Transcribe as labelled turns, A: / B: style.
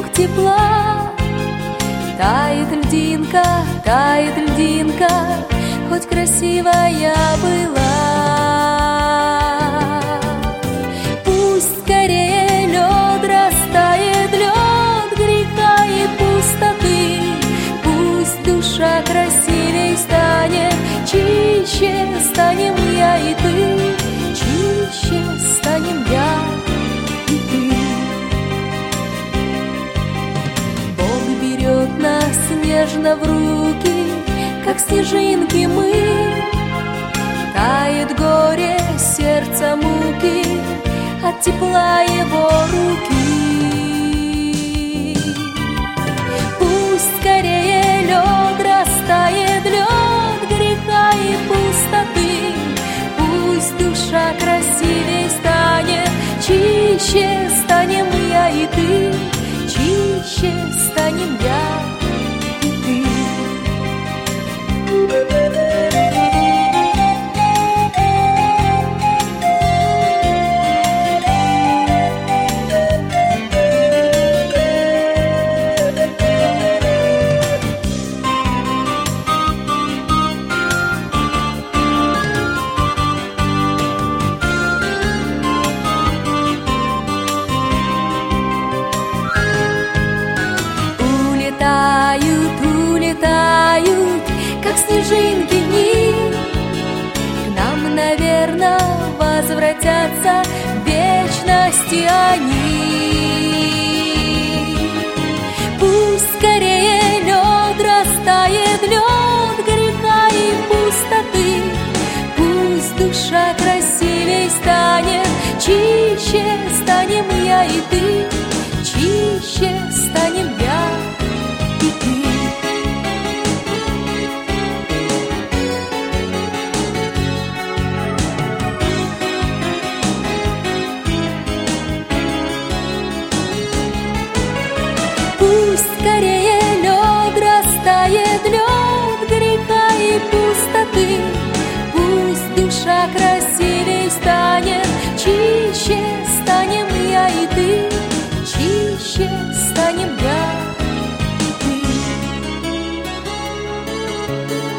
A: вокруг тепла. Тает льдинка, хоть красивая была. Пусть скорее лед растает, лед греха и пустоты. Пусть душа красивей станет, чище станем я и ты, чище станем я и ты. Бог берет нас нежно в руки, как снежинки мы. Тает горе, сердце муки от тепла его руки. Пусть скорее лед растает, лед греха и пустоты. Пусть душа красивей станет, чище станем я и ты, чище станем я и ты. Улетают, как снежинки дни. К нам, наверное, возвратятся в вечности они. Пусть скорее лед растает, лед греха и пустоты. Пусть душа красивей станет, чище станем я и ты, чище станем я и ты. Пусть скорее лед растает, лед греха и пустоты. Пусть душа красивей станет, чище станем я и ты, чище станем я и ты.